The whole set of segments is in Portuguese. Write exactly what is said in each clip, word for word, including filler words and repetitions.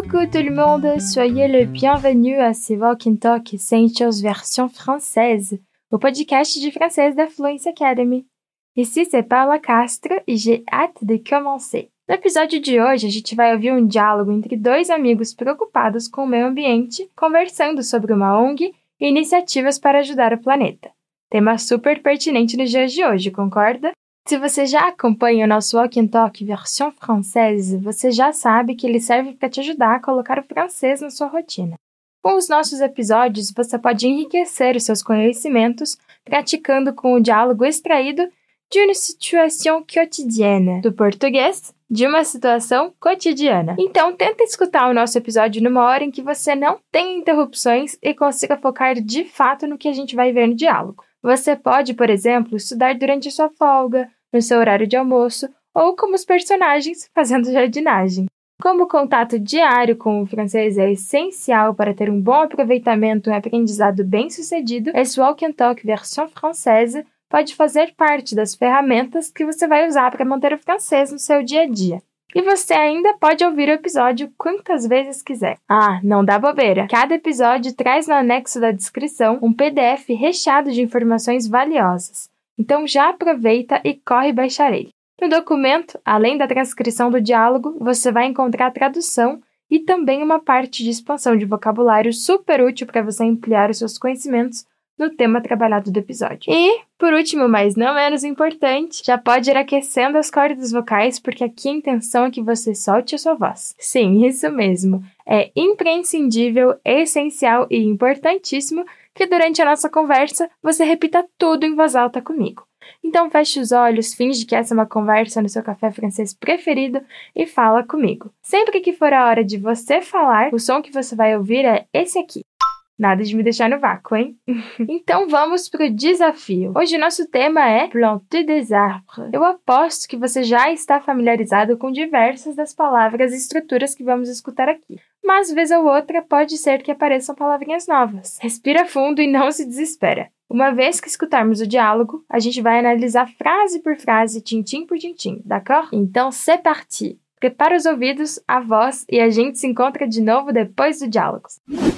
Coucou tout le monde, soyez le bienvenu à ce Walk and Talk Essentials version française, o podcast de français da Fluency Academy. Ici, c'est Paula Castro e j'ai hâte de commencer. No episódio de hoje, a gente vai ouvir um diálogo entre dois amigos preocupados com o meio ambiente, conversando sobre uma O N G e iniciativas para ajudar o planeta. Tema super pertinente nos dias de hoje, concorda? Se você já acompanha o nosso Walk and Talk versão française, você já sabe que ele serve para te ajudar a colocar o francês na sua rotina. Com os nossos episódios, você pode enriquecer os seus conhecimentos praticando com o diálogo extraído de uma situação quotidienne, do português, de uma situação cotidiana. Então, tenta escutar o nosso episódio numa hora em que você não tem interrupções e consiga focar de fato no que a gente vai ver no diálogo. Você pode, por exemplo, estudar durante a sua folga, no seu horário de almoço, ou como os personagens fazendo jardinagem. Como o contato diário com o francês é essencial para ter um bom aproveitamento e um aprendizado bem-sucedido, esse Walk and Talk versão française pode fazer parte das ferramentas que você vai usar para manter o francês no seu dia a dia. E você ainda pode ouvir o episódio quantas vezes quiser. Ah, não dá bobeira! Cada episódio traz no anexo da descrição um P D F recheado de informações valiosas. Então já aproveita e corre baixar ele. No documento, além da transcrição do diálogo, você vai encontrar a tradução e também uma parte de expansão de vocabulário super útil para você ampliar os seus conhecimentos no tema trabalhado do episódio. E, por último, mas não menos importante, já pode ir aquecendo as cordas vocais, porque aqui a intenção é que você solte a sua voz. Sim, isso mesmo. É imprescindível, essencial e importantíssimo que durante a nossa conversa você repita tudo em voz alta comigo. Então feche os olhos, finge que essa é uma conversa no seu café francês preferido e fala comigo. Sempre que for a hora de você falar, o som que você vai ouvir é esse aqui. Nada de me deixar no vácuo, hein? Então vamos pro desafio. Hoje nosso tema é planter des arbres. Eu aposto que você já está familiarizado com diversas das palavras e estruturas que vamos escutar aqui. Mas, vez ou outra, pode ser que apareçam palavrinhas novas. Respira fundo e não se desespera. Uma vez que escutarmos o diálogo, a gente vai analisar frase por frase, tintim por tintim, d'accord? Então, c'est parti! Prepara os ouvidos, a voz e a gente se encontra de novo depois do diálogo.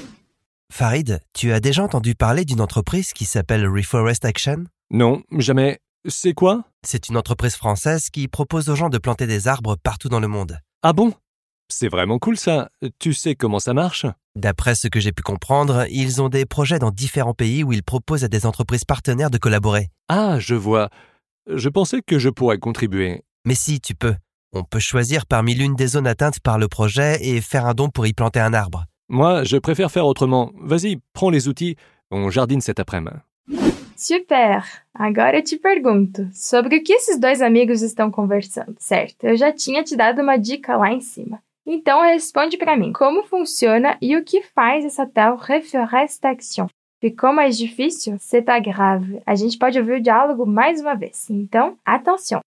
Farid, tu as déjà entendu parler d'une entreprise qui s'appelle Reforest Action? Non, jamais. C'est quoi? C'est une entreprise française qui propose aux gens de planter des arbres partout dans le monde. Ah bon? C'est vraiment cool ça. Tu sais comment ça marche? D'après ce que j'ai pu comprendre, ils ont des projets dans différents pays où ils proposent à des entreprises partenaires de collaborer. Ah, je vois. Je pensais que je pourrais contribuer. Mais si, tu peux. On peut choisir parmi l'une des zones atteintes par le projet et faire un don pour y planter un arbre. Moi, je préfère faire autrement. Vas-y, prends les outils. On jardine cet après-midi. Super! Agora eu te pergunto, sobre o que esses dois amigos estão conversando, certo? Eu já tinha te dado uma dica lá em cima. Então responde para mim, como funciona e o que faz essa tal reforestation? Ficou mais difícil? C'est pas grave. A gente pode ouvir o diálogo mais uma vez. Então, attention!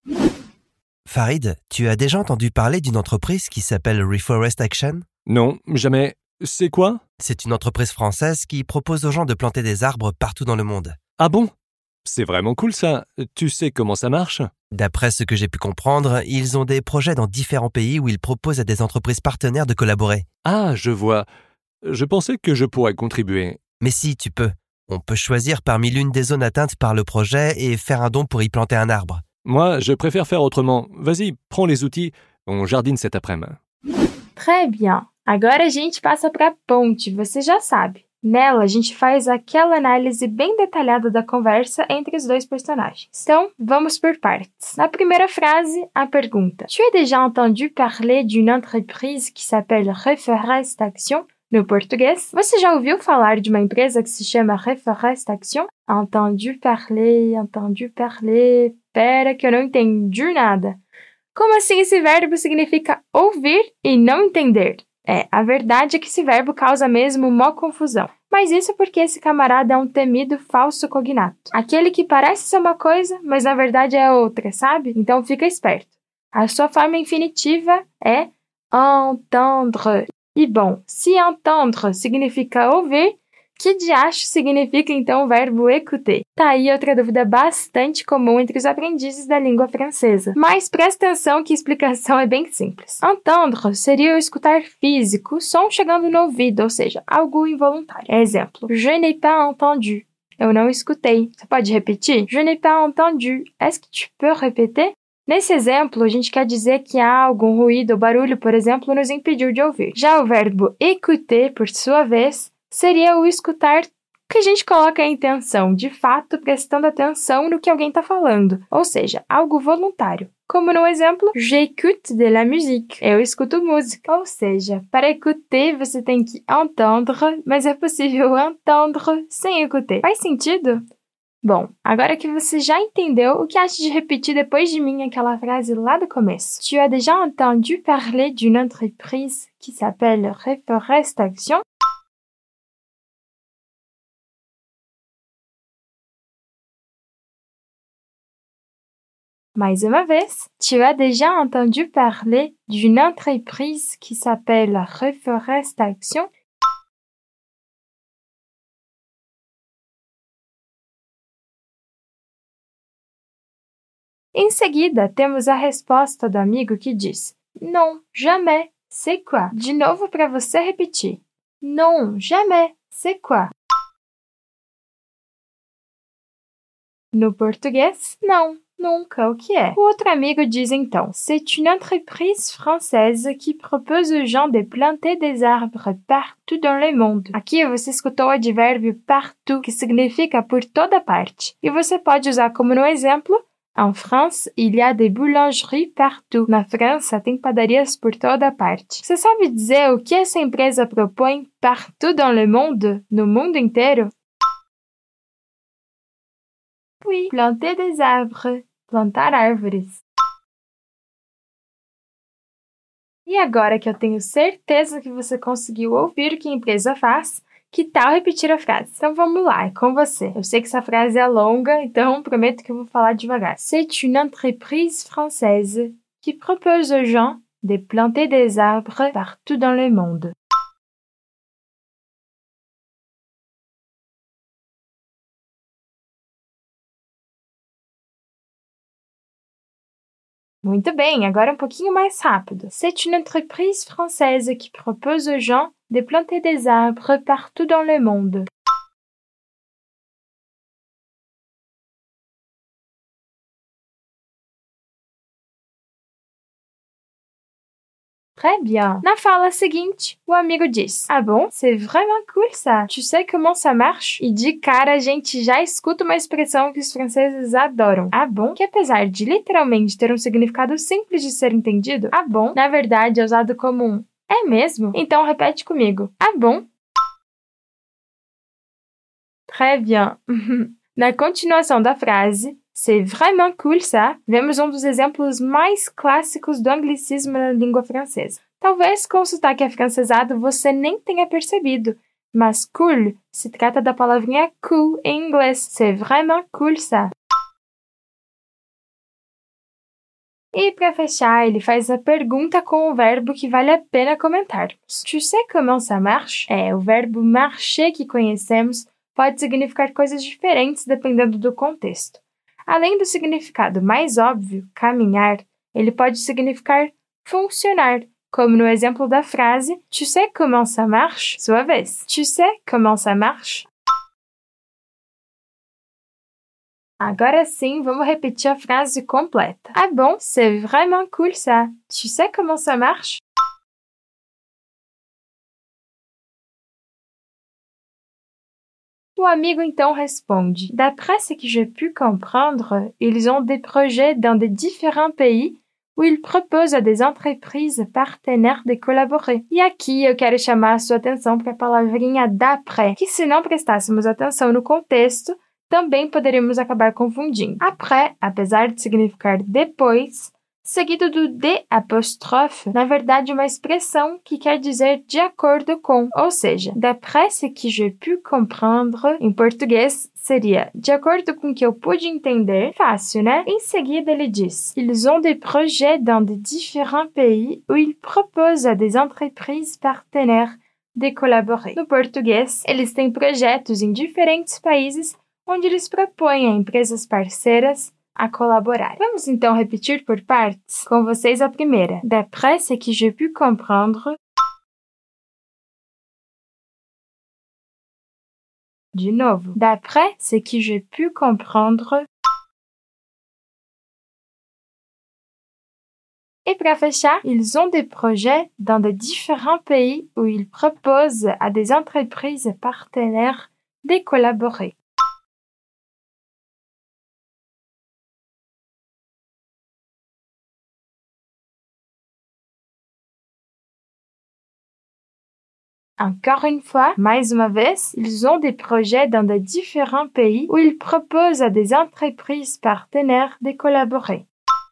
Farid, tu as déjà entendu parler d'une entreprise qui s'appelle Reforest Action? Non, jamais. C'est quoi? C'est une entreprise française qui propose aux gens de planter des arbres partout dans le monde. Ah bon? C'est vraiment cool ça. Tu sais comment ça marche? D'après ce que j'ai pu comprendre, ils ont des projets dans différents pays où ils proposent à des entreprises partenaires de collaborer. Ah, je vois. Je pensais que je pourrais contribuer. Mais si, tu peux. On peut choisir parmi l'une des zones atteintes par le projet et faire un don pour y planter un arbre. Moi, je préfère faire autrement. Vas-y, prends les outils. On jardine cet après-midi. Très bien. Agora a gente passa para a ponte, você já sabe. Nela, a gente faz aquela análise bem detalhada da conversa entre os dois personagens. Então, vamos por partes. Na primeira frase, a pergunta. Tu as déjà entendu parler d'une entreprise qui s'appelle Reforest Action? No português, você já ouviu falar de uma empresa que se chama Reforest Action? Entendu parler, entendu parler... Pera que eu não entendi nada. Como assim esse verbo significa ouvir e não entender? É, a verdade é que esse verbo causa mesmo uma confusão. Mas isso porque esse camarada é um temido falso cognato. Aquele que parece ser uma coisa, mas na verdade é outra, sabe? Então fica esperto. A sua forma infinitiva é entendre. E bom, se entendre significa ouvir, Que diacho significa então o verbo écouter? Tá aí outra dúvida bastante comum entre os aprendizes da língua francesa. Mas presta atenção que a explicação é bem simples. Entendre seria o escutar físico, som chegando no ouvido, ou seja, algo involuntário. Exemplo, je n'ai pas entendu. Eu não escutei. Você pode repetir? Je n'ai pas entendu. Est-ce que tu peux répéter? Nesse exemplo, a gente quer dizer que algo, um ruído ou barulho, por exemplo, nos impediu de ouvir. Já o verbo écouter, por sua vez, seria o escutar que a gente coloca a intenção, de fato, prestando atenção no que alguém está falando, ou seja, algo voluntário. Como no exemplo, j'écoute de la musique. Eu escuto música. Ou seja, para écouter você tem que entendre, mas é possível entendre sem écouter. Faz sentido? Bom, agora que você já entendeu, o que acha de repetir depois de mim aquela frase lá do começo? Tu as déjà entendu parler d'une entreprise qui s'appelle Reforestation? Mais uma vez, tu as déjà entendu parler d'une entreprise qui s'appelle Reforestation? Em seguida, temos a resposta do amigo que diz: Non, jamais, c'est quoi? De novo para você repetir. Non, jamais, c'est quoi? No português, não, nunca, o que é? O outro amigo diz então: C'est une entreprise française qui propose aux gens de planter des arbres partout dans le monde. Aqui você escutou o advérbio partout, que significa por toda parte. E você pode usar como no exemplo: En France, il y a des boulangeries partout. Na França, tem padarias por toda parte. Você sabe dizer o que essa empresa propõe partout dans le monde? No mundo inteiro? Oui, planter des arbres. Plantar árvores. E agora que eu tenho certeza que você conseguiu ouvir o que a empresa faz, que tal repetir a frase? Então vamos lá, é com você. Eu sei que essa frase é longa, então prometo que eu vou falar devagar. C'est une entreprise française qui propose aux gens de planter des arbres partout dans le monde. Muito bem, agora um pouquinho mais rápido. C'est une entreprise française qui propose aux gens de planter des arbres partout dans le monde. Très bien. Na fala seguinte, o amigo diz: Ah bon? C'est vraiment cool ça. Tu sais comment ça marche? E de cara a gente já escuta uma expressão que os franceses adoram. Ah bon? Que apesar de literalmente ter um significado simples de ser entendido, ah bon, na verdade é usado como um é mesmo? Então repete comigo. Ah bon? Très bien. Na continuação da frase, c'est vraiment cool ça, vemos um dos exemplos mais clássicos do anglicismo na língua francesa. Talvez com o sotaque afrancesado você nem tenha percebido, mas cool se trata da palavrinha cool em inglês. C'est vraiment cool ça. E para fechar, ele faz a pergunta com o verbo que vale a pena comentarmos. Tu sais comment ça marche? É, o verbo marcher que conhecemos pode significar coisas diferentes dependendo do contexto. Além do significado mais óbvio, caminhar, ele pode significar funcionar, como no exemplo da frase Tu sais comment ça marche? Sua vez. Tu sais comment ça marche? Agora sim, vamos repetir a frase completa. Ah bon, c'est vraiment cool ça. Tu sais comment ça marche? O amigo então responde: D'après ce que j'ai pu comprendre, ils ont des projets dans des différents pays où ils proposent à des entreprises partenaires de collaborer. E aqui eu quero chamar a sua atenção para a palavrinha d'après, que se não prestássemos atenção no contexto, também poderíamos acabar confundindo. Après, apesar de significar depois, seguido do de apóstrofe, na verdade uma expressão que quer dizer de acordo com, ou seja, d'après ce que j'ai pu comprendre, em português seria de acordo com o que eu pude entender, fácil, né? Em seguida ele diz, ils ont des projets dans de différents pays où ils proposent à des entreprises partenaires de collaborer. No português, eles têm projetos em diferentes países onde eles propõem a empresas parceiras a colaborar. Vamos então repetir por partes? Com vocês a primeira. D'après ce que j'ai pu comprendre. De novo. D'après ce que j'ai pu comprendre. Et para fechar, ils ont des projets dans de différents pays où ils proposent à des entreprises partenaires de collaborer. Encore une fois, mais uma vez, ils ont des projets dans de différents pays où ils proposent à des entreprises partenaires de collaborer.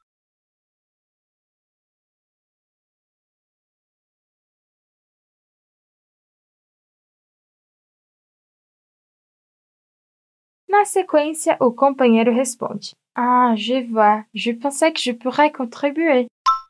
Na sequência, o companheiro responde: Ah, je vois. Je pensais que je pourrais contribuer.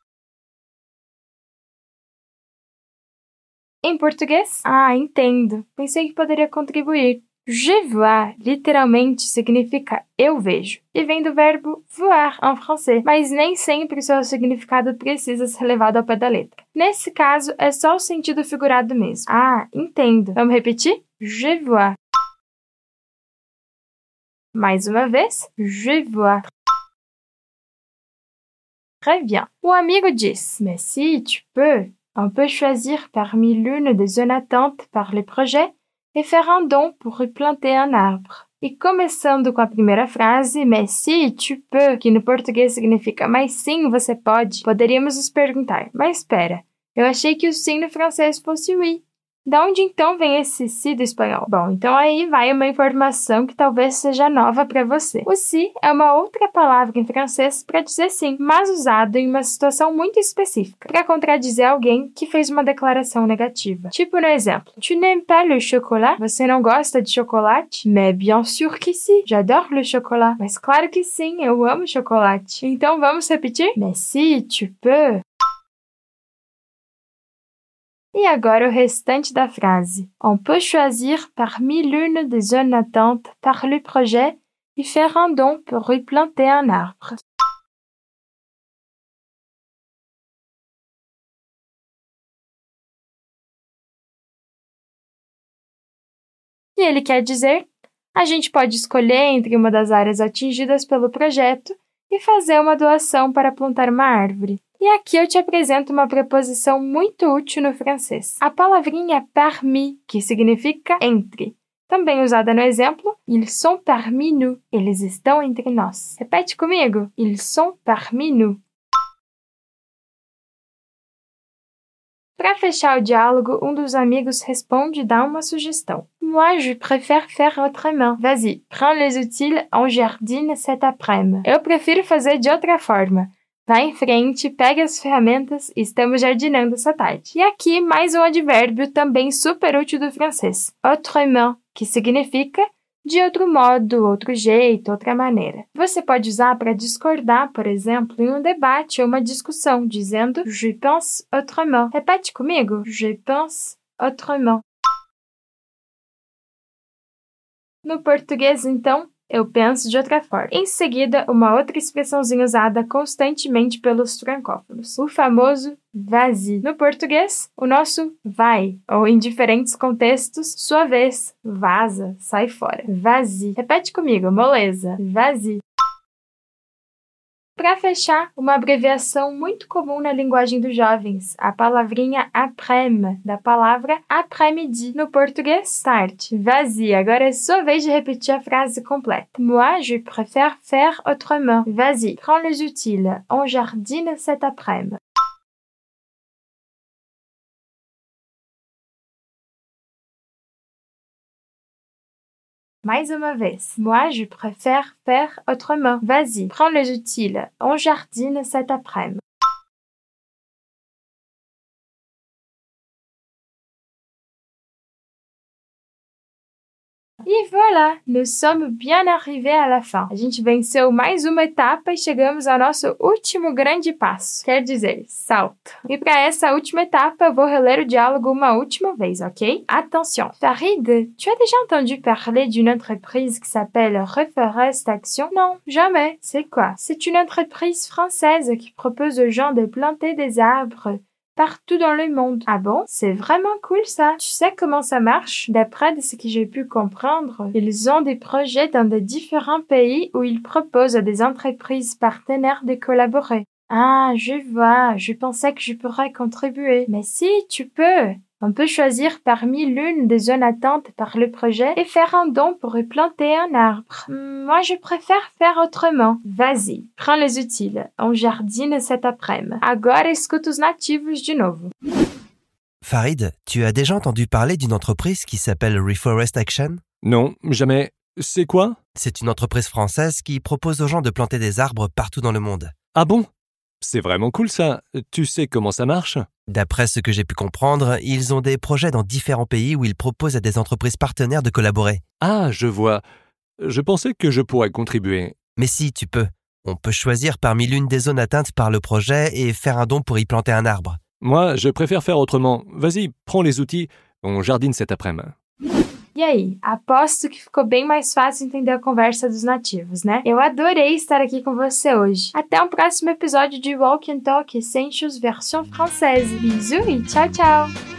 Em português? Ah, entendo. Pensei que poderia contribuir. Je vois literalmente significa eu vejo e vem do verbo voir em francês, mas nem sempre seu significado precisa ser levado ao pé da letra. Nesse caso, é só o sentido figurado mesmo. Ah, entendo. Vamos repetir? Je vois. Mais uma vez, je vois. Très bien. O amigo diz: Mais si tu peux, on peut choisir parmi l'une des zones attentes par le projet e faire un don pour y planter un arbre. E começando com a primeira frase, mais si tu peux, que no português significa mas sim, você pode, poderíamos nos perguntar: mas espera, eu achei que o sim no francês fosse oui. Da onde então vem esse si do espanhol? Bom, então aí vai uma informação que talvez seja nova para você. O si é uma outra palavra em francês para dizer sim, mas usado em uma situação muito específica, para contradizer alguém que fez uma declaração negativa. Tipo no exemplo: Tu n'aimes pas le chocolat? Você não gosta de chocolate? Mais bien sûr que si, j'adore le chocolat. Mas claro que sim, eu amo chocolate. Então vamos repetir? Mais si tu peux. E agora o restante da frase. On peut choisir parmi l'une des zones attentes par le projet et faire un don pour y planter un arbre. E ele quer dizer: a gente pode escolher entre uma das áreas atingidas pelo projeto e fazer uma doação para plantar uma árvore. E aqui eu te apresento uma preposição muito útil no francês. A palavrinha parmi, que significa entre. Também usada no exemplo, ils sont parmi nous. Eles estão entre nós. Repete comigo. Ils sont parmi nous. Para fechar o diálogo, um dos amigos responde e dá uma sugestão. Moi, je préfère faire autrement. Vas-y, prends les outils, on jardine cet après-midi. Eu prefiro fazer de outra forma. Vá em frente, pegue as ferramentas e estamos jardinando essa tarde. E aqui mais um advérbio também super útil do francês. Autrement, que significa de outro modo, outro jeito, outra maneira. Você pode usar para discordar, por exemplo, em um debate ou uma discussão, dizendo Je pense autrement. Repete comigo. Je pense autrement. No português, então, eu penso de outra forma. Em seguida, uma outra expressãozinha usada constantemente pelos francófonos, o famoso vas-y. No português, o nosso vai, ou em diferentes contextos, sua vez, vaza, sai fora. Vas-y. Repete comigo, moleza. Vas-y. Para fechar, uma abreviação muito comum na linguagem dos jovens, a palavrinha après-midi, da palavra après-midi, no português, tarde. Vas-y, agora é sua vez de repetir a frase completa. Moi, je préfère faire autrement. Vas-y, prends les outils, on jardine cet après-midi. Mais uma vez. Moi, je préfère faire autrement. Vas-y, prends les outils, on jardine cet après-midi. E voilà, nous sommes bien arrivés à la fin. A gente venceu mais uma etapa e chegamos ao nosso último grande passo, quer dizer, salto. E para essa última etapa, eu vou reler o diálogo uma última vez, ok? Attention. Farid, tu as déjà entendu parler d'une entreprise qui s'appelle Reforest Action? Non, jamais. C'est quoi? C'est une entreprise française qui propose aux gens de planter des arbres partout dans le monde. Ah bon? C'est vraiment cool ça. Tu sais comment ça marche? D'après de ce que j'ai pu comprendre, ils ont des projets dans de différents pays où ils proposent à des entreprises partenaires de collaborer. Ah, je vois. Je pensais que je pourrais contribuer. Mais si, tu peux. On peut choisir parmi l'une des zones atteintes par le projet et faire un don pour y planter un arbre. Moi, je préfère faire autrement. Vas-y, prends les utiles. On jardine cet après-midi. Agora escuta os nativos de novo. Farid, tu as déjà entendu parler d'une entreprise qui s'appelle Reforest Action? Non, jamais. C'est quoi? C'est une entreprise française qui propose aux gens de planter des arbres partout dans le monde. Ah bon? C'est vraiment cool ça. Tu sais comment ça marche? D'après ce que j'ai pu comprendre, ils ont des projets dans différents pays où ils proposent à des entreprises partenaires de collaborer. Ah, je vois. Je pensais que je pourrais contribuer. Mais si, tu peux. On peut choisir parmi l'une des zones atteintes par le projet et faire un don pour y planter un arbre. Moi, je préfère faire autrement. Vas-y, prends les outils. On jardine cet après-midi. E aí, aposto que ficou bem mais fácil entender a conversa dos nativos, né? Eu adorei estar aqui com você hoje. Até o próximo episódio de Walk and Talk Essentials versão française. Bisous e tchau, tchau!